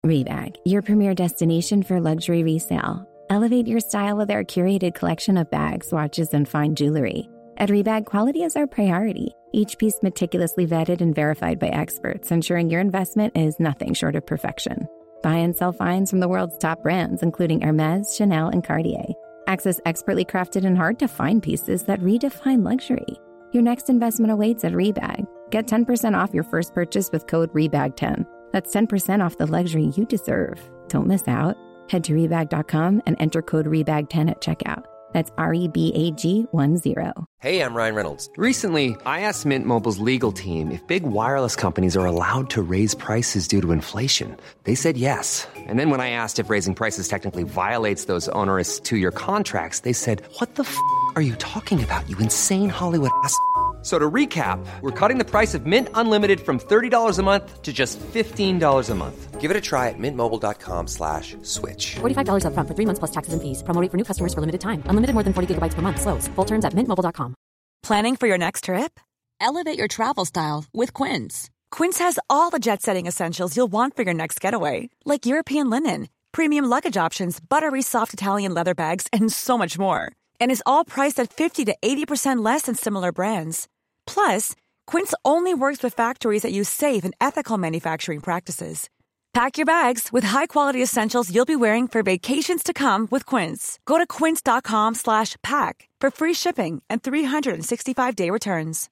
Rebag, your premier destination for luxury resale. Elevate your style with our curated collection of bags, watches, and fine jewelry. At Rebag, quality is our priority. Each piece meticulously vetted and verified by experts, ensuring your investment is nothing short of perfection. Buy and sell finds from the world's top brands, including Hermès, Chanel, and Cartier. Access expertly crafted and hard-to-find pieces that redefine luxury. Your next investment awaits at Rebag. Get 10% off your first purchase with code REBAG10. That's 10% off the luxury you deserve. Don't miss out. Head to Rebag.com and enter code REBAG10 at checkout. That's REBAG10. Hey, I'm Ryan Reynolds. Recently, I asked Mint Mobile's legal team if big wireless companies are allowed to raise prices due to inflation. They said yes. And then when I asked if raising prices technically violates those onerous two-year contracts, they said, "What the f*** are you talking about, you insane Hollywood ass?" So to recap, we're cutting the price of Mint Unlimited from $30 a month to just $15 a month. Give it a try at mintmobile.com/switch. $45 up front for 3 months plus taxes and fees. Promo rate for new customers for limited time. Unlimited more than 40 gigabytes per month. Slows full terms at mintmobile.com. Planning for your next trip? Elevate your travel style with Quince. Quince has all the jet-setting essentials you'll want for your next getaway, like European linen, premium luggage options, buttery soft Italian leather bags, and so much more. And is all priced at 50 to 80% less than similar brands. Plus, Quince only works with factories that use safe and ethical manufacturing practices. Pack your bags with high-quality essentials you'll be wearing for vacations to come with Quince. Go to quince.com/pack for free shipping and 365-day returns.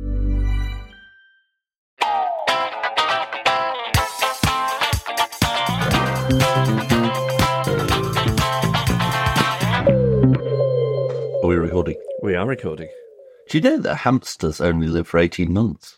Are we recording? We are recording. Do you know that hamsters only live for 18 months?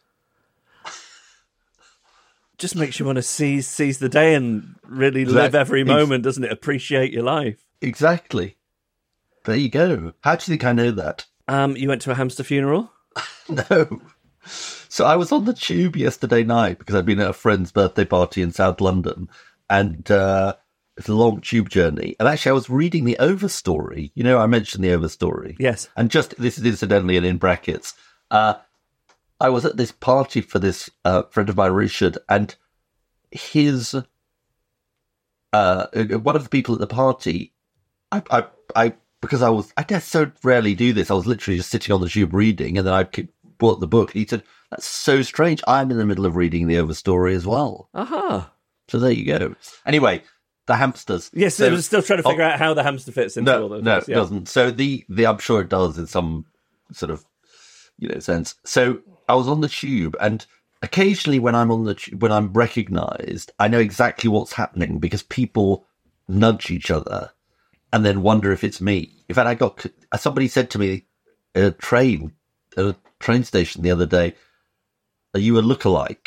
Just makes you want to seize the day and really live every moment, doesn't it? Appreciate your life. Exactly. There you go. How do you think I know that? You went to a hamster funeral? No. So I was on the tube yesterday night because I'd been at a friend's birthday party in South London, and it's a long tube journey. And actually, I was reading the Overstory. You know, I mentioned the Overstory. Yes. And just, this is incidentally and in brackets, I was at this party for this friend of mine, Richard, and his, one of the people at the party, because I just so rarely do this, I was literally just sitting on the tube reading, and then I bought the book, and he said, "That's so strange. I'm in the middle of reading the Overstory as well." Aha. So there you go. Anyway, the hamsters. Yes, I was still trying to figure out how the hamster fits into all those. No, it doesn't. So the I'm sure it does in some sort of, sense. So I was on the tube, and occasionally when I'm on the when I'm recognised, I know exactly what's happening because people nudge each other and then wonder if it's me. In fact, somebody said to me at a train station the other day, "Are you a lookalike?"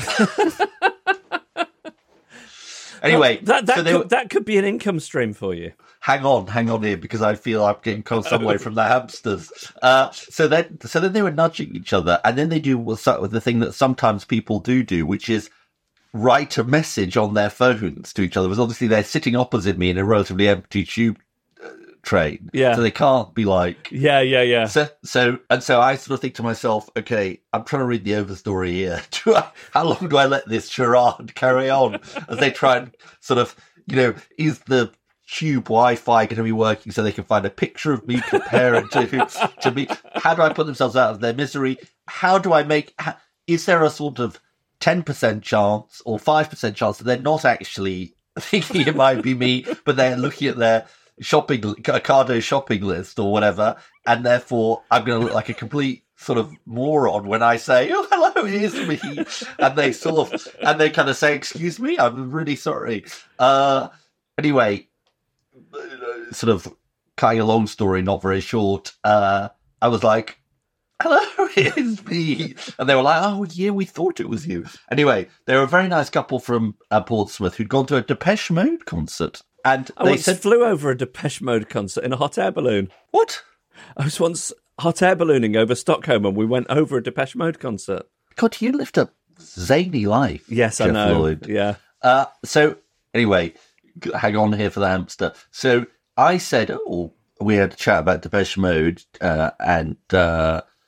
Anyway, that could be an income stream for you. Hang on here, because I feel I'm getting some way from the hamsters. So then they were nudging each other, and then they do the thing that sometimes people do, which is write a message on their phones to each other. Because obviously they're sitting opposite me in a relatively empty tube train, so they can't be like, yeah. So I sort of think to myself, okay, I'm trying to read the Overstory here. How long do I let this charade carry on as they try and sort of, is the tube Wi-Fi going to be working so they can find a picture of me, compare it to me? How do I put themselves out of their misery? How do I is there a sort of 10% chance or 5% chance that they're not actually thinking it might be me, but they're looking at their Ocado shopping list or whatever, and therefore I'm going to look like a complete sort of moron when I say, "Oh, hello, it is me," and they kind of say, "Excuse me, I'm really sorry." Anyway, sort of cutting a long story not very short, I was like, "Hello, it is me," and they were like, "Oh yeah, we thought it was you." Anyway, they were a very nice couple from Portsmouth who'd gone to a Depeche Mode concert. And I once flew over a Depeche Mode concert in a hot air balloon. What? I was once hot air ballooning over Stockholm, and we went over a Depeche Mode concert. God, you lived a zany life. Yes, Jeff I know. Lloyd. Yeah. So anyway, hang on here for the hamster. So I said, we had a chat about Depeche Mode, and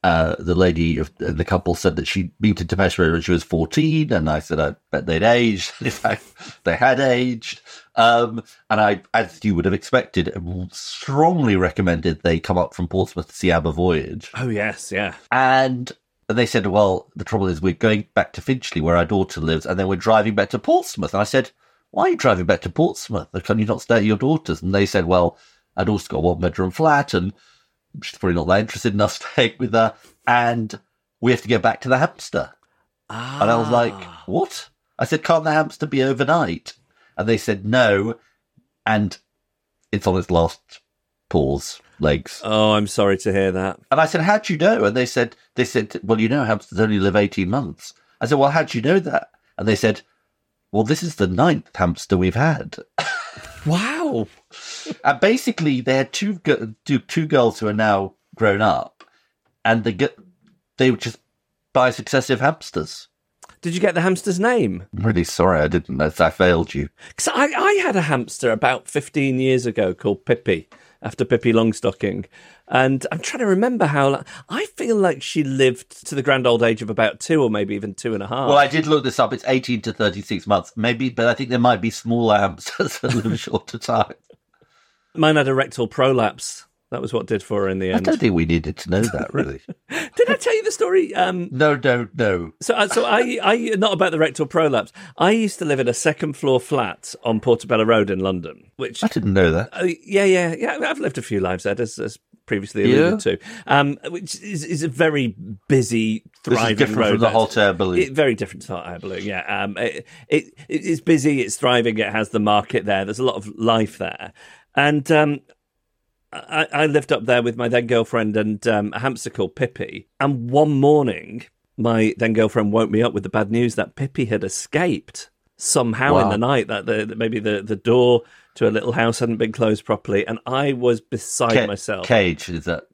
the lady of the couple said that she moved into Peshawar when she was 14, and I said I bet they'd aged. In fact, they had aged. And I, as you would have expected, strongly recommended they come up from Portsmouth to see Aber Voyage. Oh, yes, yeah. And they said, well, the trouble is we're going back to Finchley, where our daughter lives, and then we're driving back to Portsmouth. And I said, why are you driving back to Portsmouth? Can you not stay at your daughter's? And they said, well, our daughter's got a one-bedroom flat, and she's probably not that interested in us staying with her, and we have to get back to the hamster. And I was like, what? I said, can't the hamster be overnight? And they said no, and it's on its last legs. Oh, I'm sorry to hear that. And I said, how'd you know? And they said, well, you know, hamsters only live 18 months. I said, well, how'd you know that? And they said, well, this is the 9th hamster we've had. Wow. And basically, they had two girls who are now grown up, and they would just buy successive hamsters. Did you get the hamster's name? I'm really sorry I didn't. I failed you. Because I had a hamster about 15 years ago called Pippi, after Pippi Longstocking. And I'm trying to remember how I feel like she lived to the grand old age of about 2 or maybe even 2.5. Well, I did look this up. It's 18 to 36 months, maybe, but I think there might be smaller hamsters that live a shorter time. Mine had a rectal prolapse. That was what did for her in the end. I don't think we needed to know that, really. Did I tell you the story? No. So I not about the rectal prolapse. I used to live in a second-floor flat on Portobello Road in London, which I didn't know that. Yeah. I've lived a few lives there, as previously alluded to. Which is a very busy, thriving this is different road. From the hot air balloon. Very different to hot air balloon. Yeah. It's busy. It's thriving. It has the market there. There's a lot of life there, and. I lived up there with my then girlfriend and a hamster called Pippi. And one morning, my then girlfriend woke me up with the bad news that Pippi had escaped somehow in the night. That maybe the door to a little house hadn't been closed properly, and I was beside myself. Cage, is that?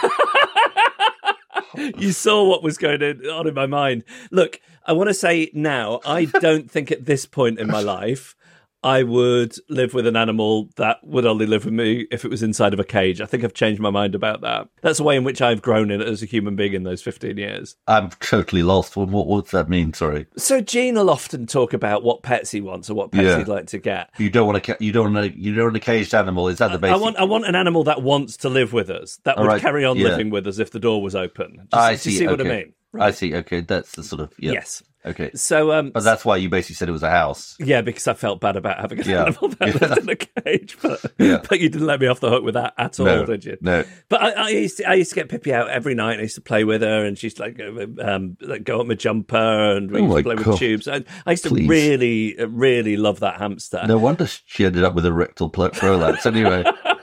You saw what was going on in my mind. Look, I want to say now, I don't think at this point in my life I would live with an animal that would only live with me if it was inside of a cage. I think I've changed my mind about that. That's the way in which I've grown in as a human being in those 15 years. I'm totally lost. What does that mean? Sorry. So Gene will often talk about what pets he wants or what pets he'd like to get. You don't want a caged animal. Is that the basic? I want an animal that wants to live with us, that would carry on living with us if the door was open. I see. Do you see what I mean? Right. I see. Okay, that's the sort of yes. Okay. So, but that's why you basically said it was a house. Yeah, because I felt bad about having an animal that lived in a cage. But you didn't let me off the hook with that at all, did you? No. But I used to get Pippi out every night. I used to play with her, and she'd go up my jumper, and we used to play with tubes. I used to really, really love that hamster. No wonder she ended up with a rectal prolapse. Anyway.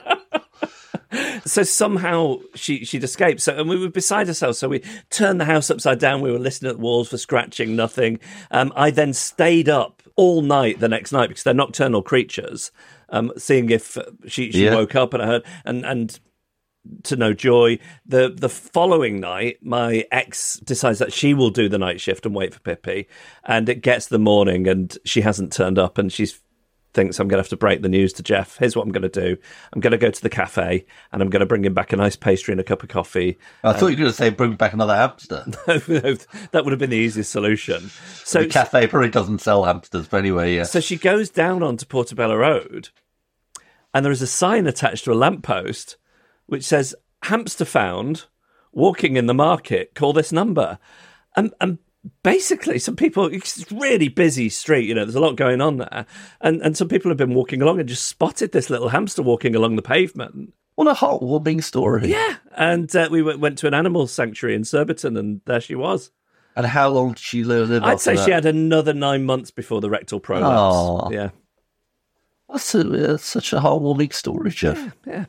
So somehow she'd escaped. And we were beside ourselves. So we turned the house upside down. We were listening at the walls for scratching, nothing. I then stayed up all night the next night because they're nocturnal creatures, seeing if she woke up and I heard, and to no joy, the following night, my ex decides that she will do the night shift and wait for Pippi. And it gets the morning and she hasn't turned up, and she's thinks I'm going to have to break the news to Jeff. Here's what I'm going to do. I'm going to go to the cafe and I'm going to bring him back a nice pastry and a cup of coffee. I thought you were going to say bring back another hamster. No, that would have been the easiest solution. So the cafe probably doesn't sell hamsters, but anyway, yeah. So she goes down onto Portobello Road and there is a sign attached to a lamppost which says, hamster found, walking in the market, call this number. And basically, some people, it's a really busy street, there's a lot going on there. And some people have been walking along and just spotted this little hamster walking along the pavement. What a heartwarming story. Yeah. And we went to an animal sanctuary in Surbiton, and there she was. And how long did she live I'd say she had another 9 months before the rectal prolapse. Oh. Yeah. That's such a heartwarming story, Jeff. Yeah.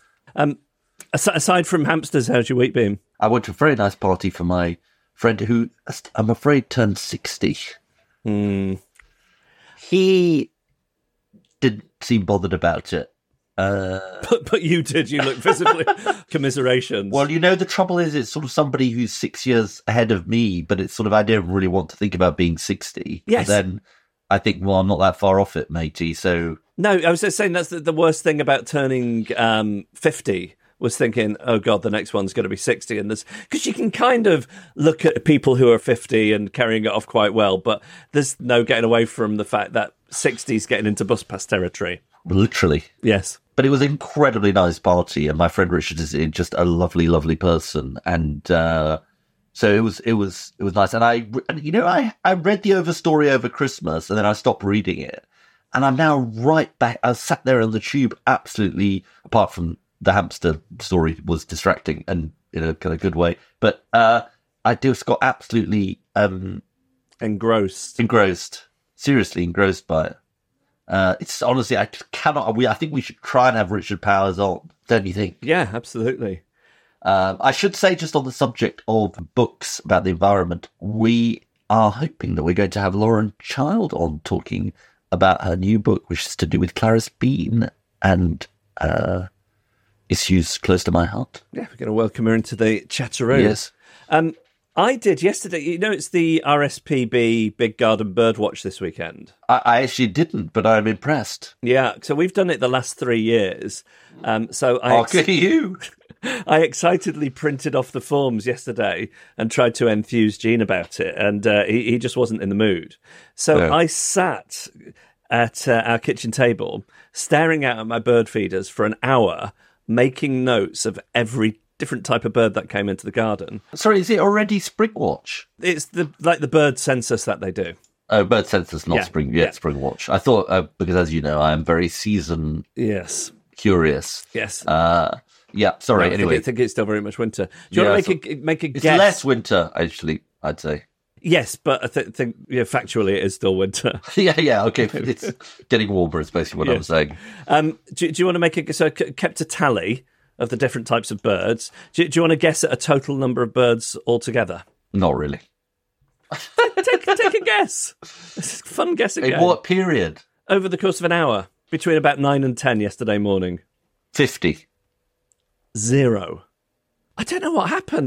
Aside from hamsters, how's your week been? I went to a very nice party for my friend who, I'm afraid, turned 60. He didn't seem bothered about it. But you did. You look visibly commiserations. Well, the trouble is it's sort of somebody who's 6 years ahead of me, but it's sort of I don't really want to think about being 60. Yes. And then I think, well, I'm not that far off it, matey, so... No, I was just saying that's the worst thing about turning 50, was thinking, oh God, the next one's going to be 60. And because you can kind of look at people who are 50 and carrying it off quite well, but there's no getting away from the fact that 60's getting into bus pass territory. Literally. Yes. But it was an incredibly nice party, and my friend Richard is just a lovely, lovely person. And so it was nice. And I read the Overstory over Christmas, and then I stopped reading it. And I'm now right back. I sat there on the tube, absolutely, apart from the hamster story was distracting and in a kind of good way. But I just got absolutely engrossed. Seriously engrossed by it. It's honestly, I think we should try and have Richard Powers on, don't you think? Yeah, absolutely. I should say, just on the subject of books about the environment, we are hoping that we're going to have Lauren Child on talking about her new book, which is to do with Clarice Bean and issues close to my heart. Yeah, we're going to welcome her into the chatteroo. Yes. I did yesterday. It's the RSPB Big Garden Birdwatch this weekend. I actually didn't, but I'm impressed. Yeah, so we've done it the last 3 years. Good at you. I excitedly printed off the forms yesterday and tried to enthuse Gene about it, and he just wasn't in the mood. So no. I sat at our kitchen table, staring out at my bird feeders for an hour, making notes of every different type of bird that came into the garden. Sorry, is it already Springwatch? It's the bird census that they do. Oh, bird census, not Spring. Yeah, Springwatch. I thought because, as you know, I am very season curious. Yes. Yeah. Sorry. No, anyway, I think it's still very much winter. Do you want to make a guess? It's less winter, actually. I'd say. Yes, but I think factually it is still winter. yeah. Okay, it's getting warmer. Is basically what I'm saying. Do you want to make kept a tally of the different types of birds? Do you want to guess at a total number of birds altogether? Not really. Take a guess. It's a fun guessing game. In what period? Over the course of an hour, between about 9 and 10 yesterday morning. 50. 0. I don't know what happened.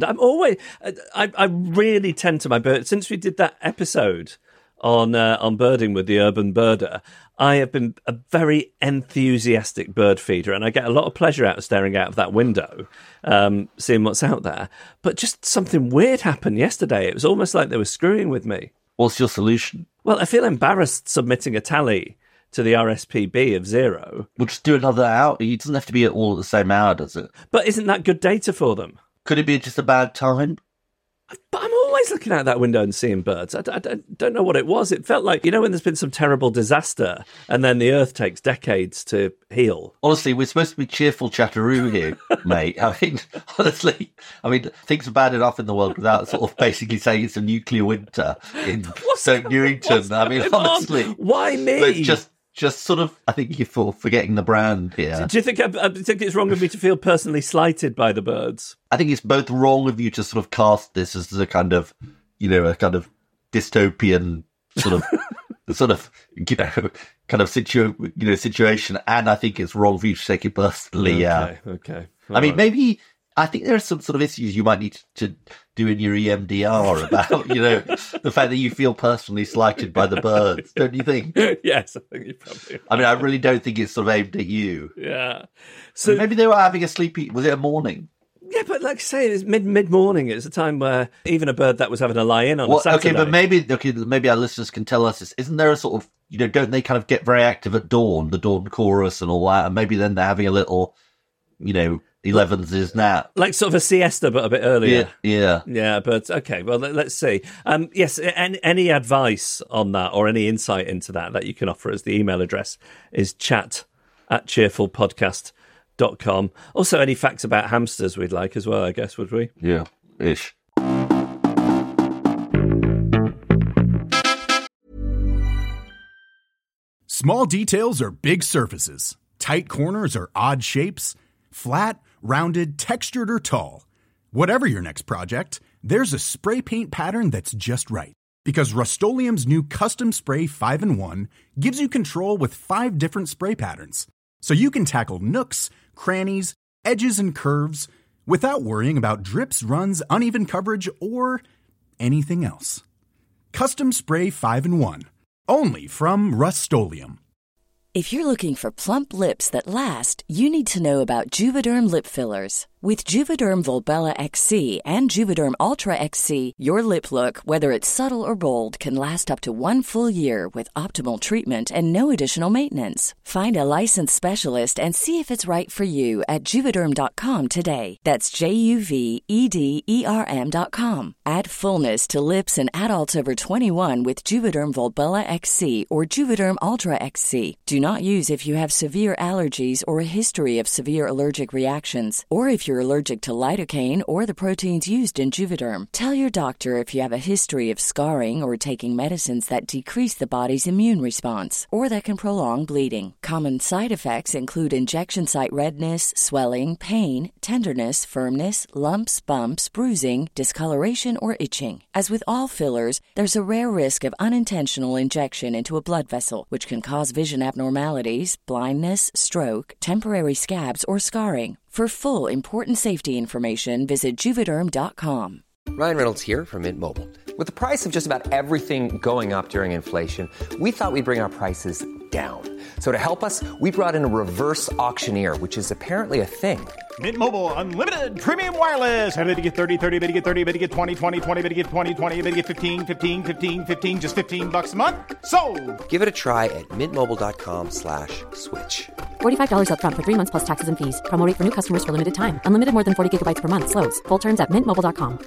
I really tend to my bird. Since we did that episode on birding with the urban birder, I have been a very enthusiastic bird feeder, and I get a lot of pleasure out of staring out of that window, seeing what's out there. But just something weird happened yesterday. It was almost like they were screwing with me. What's your solution? Well, I feel embarrassed submitting a tally to the RSPB of 0. We'll just do another hour. It doesn't have to be all at the same hour, does it? But isn't that good data for them? Could it be just a bad time? But I'm always looking out that window and seeing birds. I don't know what it was. It felt like, when there's been some terrible disaster and then the earth takes decades to heal. Honestly, we're supposed to be cheerful chatteroo here, mate. I mean, honestly, things are bad enough in the world without sort of basically saying it's a nuclear winter in Stoke Newington. Honestly. Why me? Just sort of, I think you're forgetting the brand here. Do you think it's wrong of me to feel personally slighted by the birds? I think it's both wrong of you to sort of cast this as a kind of, a kind of dystopian sort of, situation, and I think it's wrong for you to take it personally. Okay. Maybe. I think there are some sort of issues you might need to do in your EMDR about, the fact that you feel personally slighted by the birds, don't you think? Yes, I think you probably. I really don't think it's sort of aimed at you. Yeah. So maybe they were having a sleepy. Was it a morning? Yeah, but like I say, it's mid morning. It's a time where even a bird that was having a lie in on a Saturday. Okay, but maybe our listeners can tell us this. Isn't there a sort of don't they kind of get very active at dawn, the dawn chorus and all that, and maybe then they're having a little, 11s is now. Like sort of a siesta, but a bit earlier. Yeah. Yeah, but okay, well, let's see. Yes, any advice on that or any insight into that you can offer us, the email address is chat@cheerfulpodcast.com. Also, any facts about hamsters we'd like as well, I guess, would we? Yeah, ish. Small details are big surfaces. Tight corners are odd shapes. Flat, rounded, textured, or tall. Whatever your next project, there's a spray paint pattern that's just right. Because Rust-Oleum's new Custom Spray 5-in-1 gives you control with 5 different spray patterns. So you can tackle nooks, crannies, edges, and curves without worrying about drips, runs, uneven coverage, or anything else. Custom Spray 5-in-1. Only from Rust-Oleum. If you're looking for plump lips that last, you need to know about Juvederm lip fillers. With Juvederm Volbella XC and Juvederm Ultra XC, your lip look, whether it's subtle or bold, can last up to 1 full year with optimal treatment and no additional maintenance. Find a licensed specialist and see if it's right for you at Juvederm.com today. That's JUVEDERM.com. Add fullness to lips in adults over 21 with Juvederm Volbella XC or Juvederm Ultra XC. Do not use if you have severe allergies or a history of severe allergic reactions, or if you're allergic to lidocaine or the proteins used in Juvederm. Tell your doctor if you have a history of scarring or taking medicines that decrease the body's immune response or that can prolong bleeding. Common side effects include injection site redness, swelling, pain, tenderness, firmness, lumps, bumps, bruising, discoloration, or itching. As with all fillers, there's a rare risk of unintentional injection into a blood vessel, which can cause vision abnormalities, blindness, stroke, temporary scabs, or scarring. For full, important safety information, visit Juvederm.com. Ryan Reynolds here from Mint Mobile. With the price of just about everything going up during inflation, we thought we'd bring our prices down. So to help us, we brought in a reverse auctioneer, which is apparently a thing. Mint Mobile Unlimited Premium Wireless. How to get 30, 30, bit to get 30, bit to get 20, 20, 20, bit to get 20, 20, bit to get 15, 15, 15, 15, just $15 a month? Sold! Give it a try at mintmobile.com/switch. $45 up front for 3 months plus taxes and fees. Promo rate for new customers for limited time. Unlimited more than 40 gigabytes per month. Slows full terms at mintmobile.com.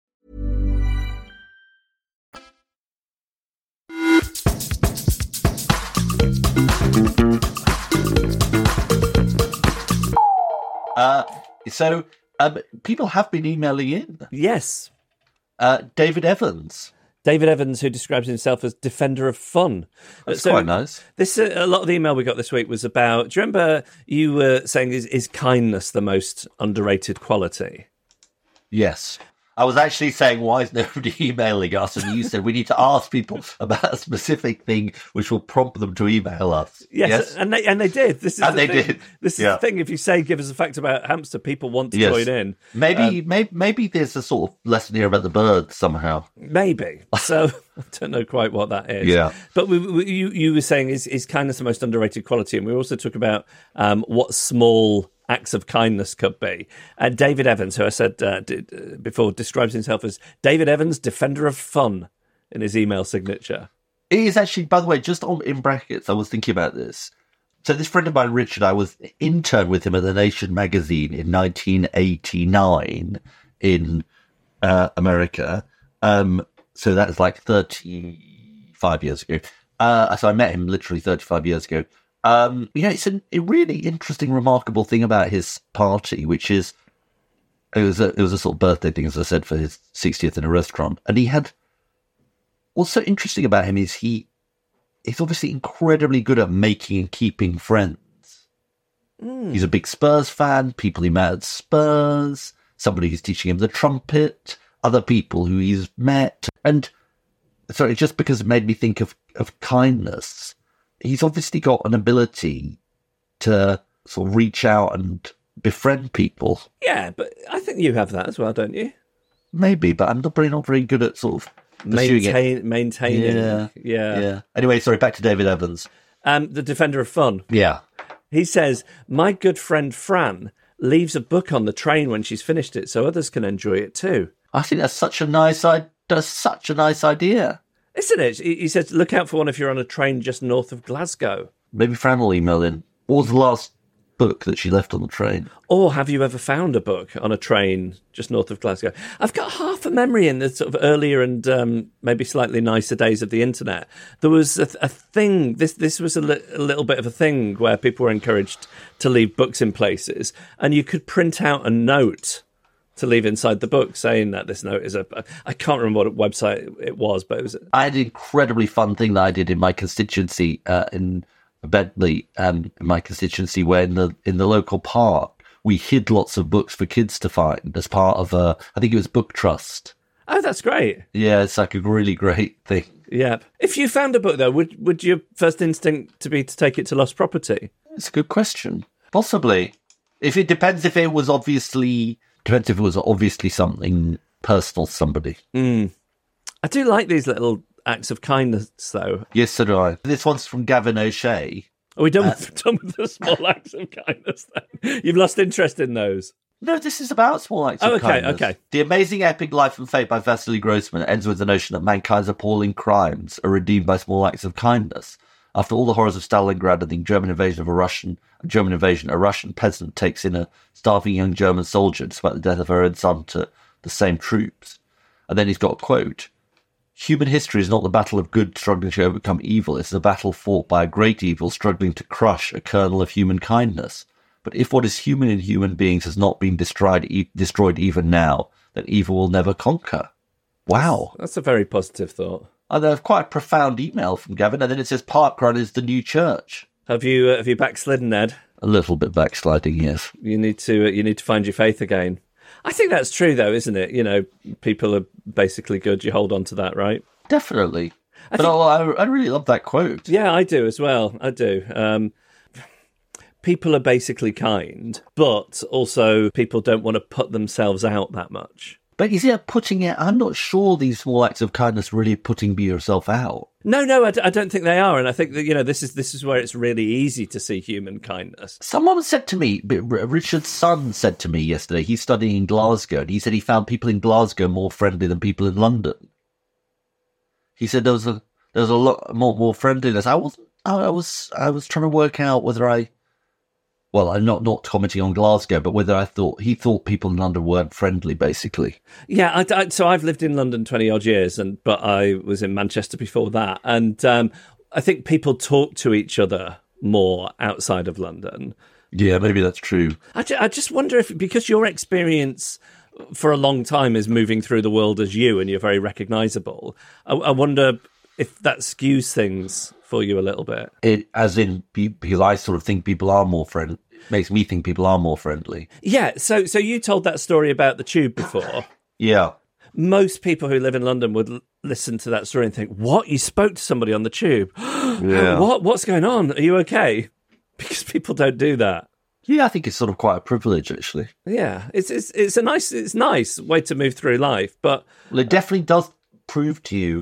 So people have been emailing in. Yes. David Evans. David Evans, who describes himself as defender of fun. That's quite nice. This a lot of the email we got this week was about, do you remember you were saying, is kindness the most underrated quality? Yes. I was actually saying, why is nobody emailing us? And you said we need to ask people about a specific thing which will prompt them to email us. Yes? And they did. This is and the they thing. did. This is the thing. If you say, give us a fact about hamster, people want to join in. Maybe there's a sort of lesson here about the birds somehow. Maybe. So I don't know quite what that is. Yeah. But you were saying, is kindness the most underrated quality? And we also talk about what small acts of kindness could be. David Evans, who I said before, describes himself as David Evans, defender of fun, in his email signature. It is actually, by the way, just in brackets, I was thinking about this. So this friend of mine, Richard, I was interned with him at The Nation magazine in 1989 in America. So that was like 35 years ago. So I met him literally 35 years ago. It's a really interesting, remarkable thing about his party, which is it was a sort of birthday thing, as I said, for his 60th in a restaurant. And he had, what's so interesting about him is he's obviously incredibly good at making and keeping friends. He's a big Spurs fan, people he met at Spurs, somebody who's teaching him the trumpet, other people who he's met. And sorry, just because it made me think of kindness, he's obviously got an ability to sort of reach out and befriend people. Yeah, but I think you have that as well, don't you? Maybe, but I'm not very good at sort of maintaining. Yeah. Anyway, sorry, back to David Evans. The defender of fun. Yeah. He says, my good friend Fran leaves a book on the train when she's finished it so others can enjoy it too. I think that's such a nice idea. Isn't it? He says, look out for one if you're on a train just north of Glasgow. Maybe Fran will email in. What was the last book that she left on the train? Or have you ever found a book on a train just north of Glasgow? I've got half a memory in the sort of earlier and maybe slightly nicer days of the internet. There was a thing, this was a little bit of a thing where people were encouraged to leave books in places, and you could print out a note to leave inside the book saying that this note is I can't remember what website it was, but it was... I had an incredibly fun thing that I did in my constituency in Bentley, in my constituency, where in the local park, we hid lots of books for kids to find as part of I think it was Book Trust. Oh, that's great. Yeah, it's like a really great thing. Yeah. If you found a book, though, would your first instinct be to take it to lost property? It's a good question. Possibly. Depends if it was obviously something personal to somebody. I do like these little acts of kindness, though. Yes, so do I. This one's from Gavin O'Shea. Are we done with the small acts of kindness then? You've lost interest in those? No, this is about small acts of kindness. Okay. The amazing epic life and fate by Vasily Grossman ends with the notion that mankind's appalling crimes are redeemed by small acts of kindness. After all the horrors of Stalingrad and the German invasion, a Russian peasant takes in a starving young German soldier despite the death of her own son to the same troops. And then he's got a quote. Human history is not the battle of good struggling to overcome evil. It's a battle fought by a great evil struggling to crush a kernel of human kindness. But if what is human in human beings has not been destroyed even now, then evil will never conquer. Wow. That's a very positive thought. And there's quite a profound email from Gavin, and then it says Parkrun is the new church. Have you backslidden, Ned? A little bit backsliding, yes. You need to find your faith again. I think that's true, though, isn't it? You know, people are basically good. You hold on to that, right? Definitely. I really love that quote. Yeah, I do as well. I do. People are basically kind, but also people don't want to put themselves out that much. But is it putting it? I'm not sure these small acts of kindness really putting yourself out. No, I don't think they are. And I think that, you know, this is where it's really easy to see human kindness. Someone said to me, Richard's son said to me yesterday, he's studying in Glasgow, and he said he found people in Glasgow more friendly than people in London. He said there was a lot more friendliness. I was trying to work out whether well, I'm not commenting on Glasgow, but whether he thought people in London weren't friendly, basically. Yeah, so I've lived in London 20-odd years, but I was in Manchester before that. And I think people talk to each other more outside of London. Yeah, maybe that's true. I just wonder if, because your experience for a long time is moving through the world as you, and you're very recognisable, I wonder if that skews things for you a little bit. Because I sort of think people are more friendly. Makes me think people are more friendly. Yeah, so you told that story about the tube before. Yeah. Most people who live in London would listen to that story and think, what? You spoke to somebody on the tube? Yeah. What's going on? Are you okay? Because people don't do that. Yeah, I think it's sort of quite a privilege, actually. Yeah, it's a nice way to move through life, but well, it definitely does prove to you,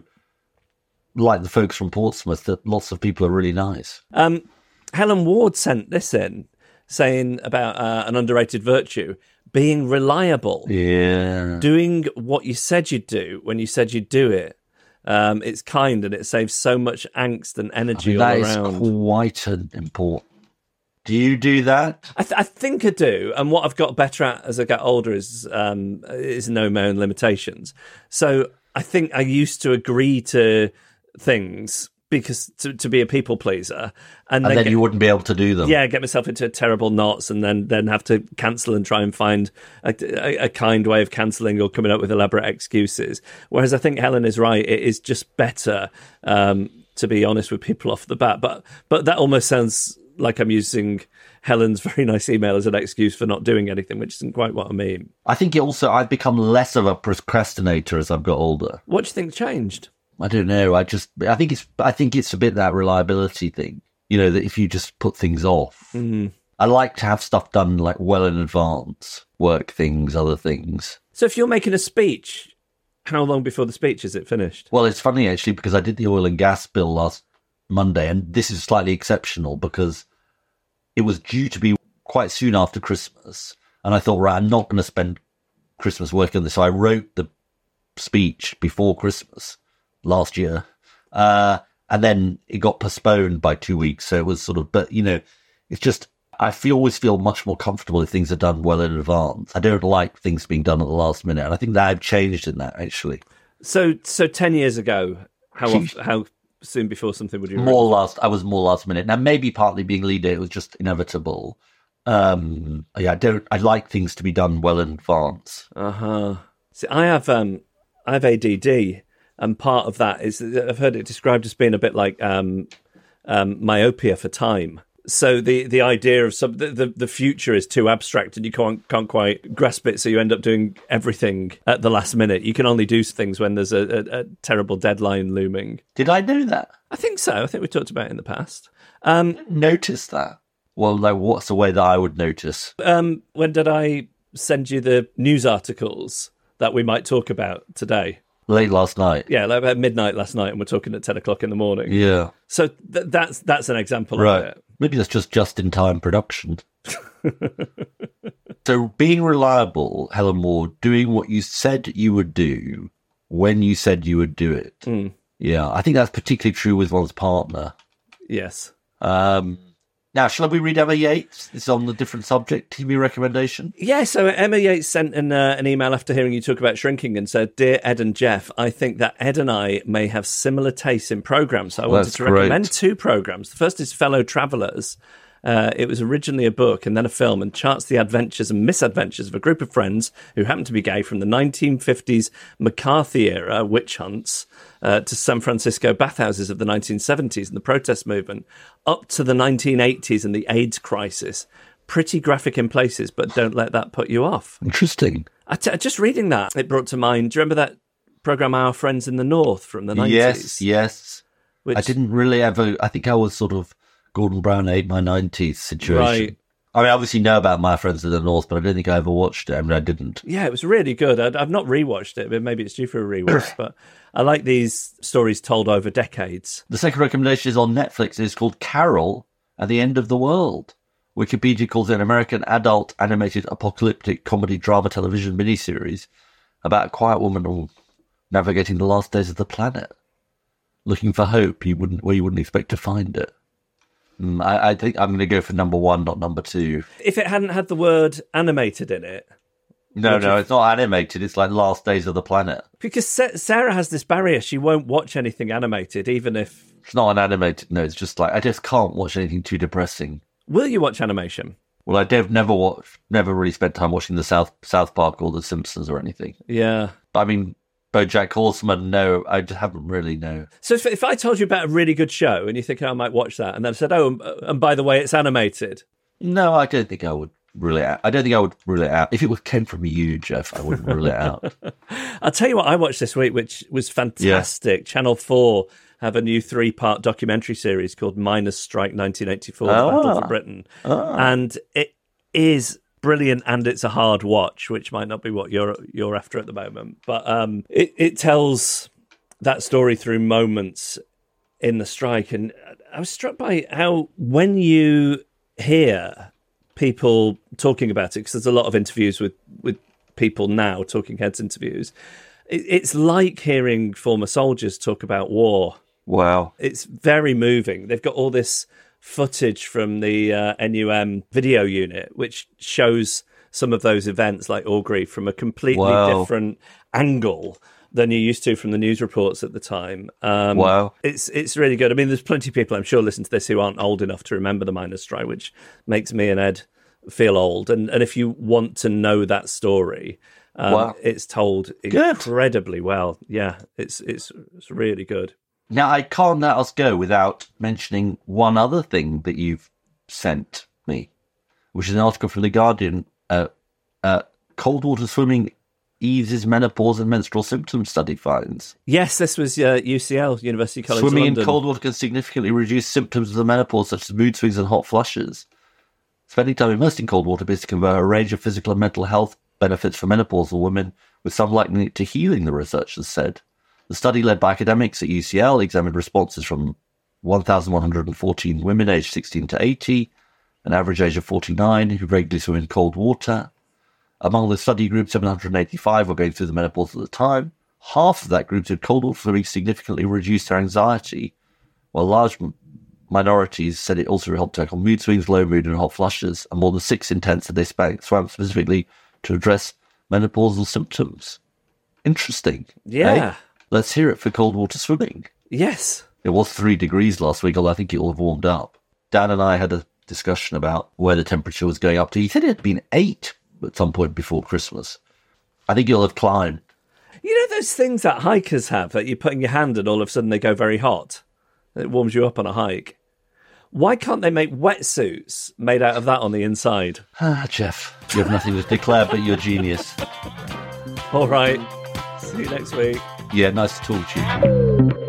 like the folks from Portsmouth, that lots of people are really nice. Helen Ward sent this in, saying about an underrated virtue, being reliable. Yeah. Doing what you said you'd do when you said you'd do it. It's kind, and it saves so much angst and energy all around. That is quite important. Do you do that? I think I do. And what I've got better at as I get older is know my own limitations. So I think I used to agree to things because to be a people pleaser, and then you wouldn't be able to do them. Yeah, get myself into terrible knots, and then have to cancel and try and find a kind way of cancelling or coming up with elaborate excuses. Whereas I think Helen is right; it is just better to be honest with people off the bat. But that almost sounds like I'm using Helen's very nice email as an excuse for not doing anything, which isn't quite what I mean. I think I've become less of a procrastinator as I've got older. What do you think changed? I don't know. I think it's a bit that reliability thing. You know, that if you just put things off, I like to have stuff done like well in advance, work things, other things. So if you're making a speech, how long before the speech is it finished? Well, it's funny actually because I did the oil and gas bill last Monday, and this is slightly exceptional because it was due to be quite soon after Christmas, and I thought, right, I'm not going to spend Christmas working on this. So I wrote the speech before Christmas last year, and then it got postponed by 2 weeks. So it was sort of, but you know, it's just I always feel much more comfortable if things are done well in advance. I don't like things being done at the last minute, and I think that I've changed in that actually. So 10 years ago, how soon before something would you? I was more last minute. Now maybe partly being leader, it was just inevitable. I like things to be done well in advance. See, I have ADD. And part of that is, I've heard it described as being a bit like myopia for time. So the idea of the future is too abstract and you can't quite grasp it, so you end up doing everything at the last minute. You can only do things when there's a terrible deadline looming. Did I know that? I think so. I think we talked about it in the past. Notice that? Well, no, what's the way that I would notice? When did I send you the news articles that we might talk about today? Late last night. Yeah, like about midnight last night, and we're talking at 10 o'clock in the morning. Yeah. So that's an example right. of it. Maybe that's just in time production. So being reliable, Helen Moore, doing what you said you would do when you said you would do it. Mm. Yeah, I think that's particularly true with one's partner. Yes. Now, shall we read Emma Yates? It's on a different subject, TV recommendation. Yeah, so Emma Yates sent an email after hearing you talk about shrinking and said, "Dear Ed and Jeff, I think that Ed and I may have similar tastes in programmes. So I wanted to recommend 2 programmes. The first is Fellow Travellers. It was originally a book and then a film and charts the adventures and misadventures of a group of friends who happen to be gay from the 1950s McCarthy-era witch hunts to San Francisco bathhouses of the 1970s and the protest movement, up to the 1980s and the AIDS crisis. Pretty graphic in places, but don't let that put you off." Interesting. Just reading that, it brought to mind, do you remember that programme Our Friends in the North from the 90s? Yes. Which, I didn't really ever... I think I was sort of Gordon Brown ate my 90s situation. Right. I mean, I obviously know about My Friends in the North, but I don't think I ever watched it. I mean, I didn't. Yeah, it was really good. I've not rewatched it, but maybe it's due for a rewatch. But I like these stories told over decades. The second recommendation is on Netflix. It's called Carol at the End of the World. Wikipedia calls it an American adult animated apocalyptic comedy drama television miniseries about a quiet woman navigating the last days of the planet, looking for hope where you wouldn't expect to find it. I think I'm going to go for number 1, not number 2. If it hadn't had the word animated in it. No, it's not animated. It's like Last Days of the Planet. Because Sarah has this barrier. She won't watch anything animated, even if... It's not an animated. No, it's just like, I just can't watch anything too depressing. Will you watch animation? Well, I've never really spent time watching the South Park or The Simpsons or anything. Yeah. I mean, BoJack Horseman, no, I just haven't really, no. So if I told you about a really good show and you think, I might watch that, and then I said, and by the way, it's animated. No, I don't think I would rule it out. If it came from you, Jeff, I wouldn't rule it out. I'll tell you what I watched this week, which was fantastic. Yeah. Channel 4 have a new 3-part documentary series called Miners' Strike 1984, The Battle for Britain. And it is brilliant, and it's a hard watch, which might not be what you're after at the moment. But it tells that story through moments in the strike. And I was struck by how when you hear people talking about it, because there's a lot of interviews with people now, Talking Heads interviews, it's like hearing former soldiers talk about war. Wow. It's very moving. They've got all this footage from the NUM video unit, which shows some of those events like Orgreave from a completely different angle than you're used to from the news reports at the time. Wow. It's really good. I mean, there's plenty of people, I'm sure, listen to this who aren't old enough to remember the Miners' Strike, which makes me and Ed feel old. And if you want to know that story, it's told incredibly well. Yeah, it's really good. Now, I can't let us go without mentioning one other thing that you've sent me, which is an article from The Guardian. Cold water swimming eases menopause and menstrual symptoms, study finds. Yes, this was UCL, University College Swimming London. in cold water can significantly reduce symptoms of the menopause, such as mood swings and hot flushes. Spending time immersed in cold water appears to confer a range of physical and mental health benefits for menopausal women, with some likening it to healing, the researchers said. The study, led by academics at UCL, examined responses from 1,114 women aged 16 to 80, an average age of 49, who regularly swim in cold water. Among the study group, 785 were going through the menopause at the time. Half of that group said cold water swimming significantly reduced their anxiety, while large minorities said it also helped tackle mood swings, low mood, and hot flushes, and more than 6 in 10 said they swam specifically to address menopausal symptoms. Interesting. Yeah. Eh? Let's hear it for cold water swimming. Yes. It was 3 degrees last week, although I think it will have warmed up. Dan and I had a discussion about where the temperature was going up to. He said it had been 8 at some point before Christmas. I think it'll have climbed. You know those things that hikers have that you put in your hand and all of a sudden they go very hot? It warms you up on a hike. Why can't they make wetsuits made out of that on the inside? Jeff, you have nothing to declare but your genius. All right. See you next week. Yeah, nice to talk to you.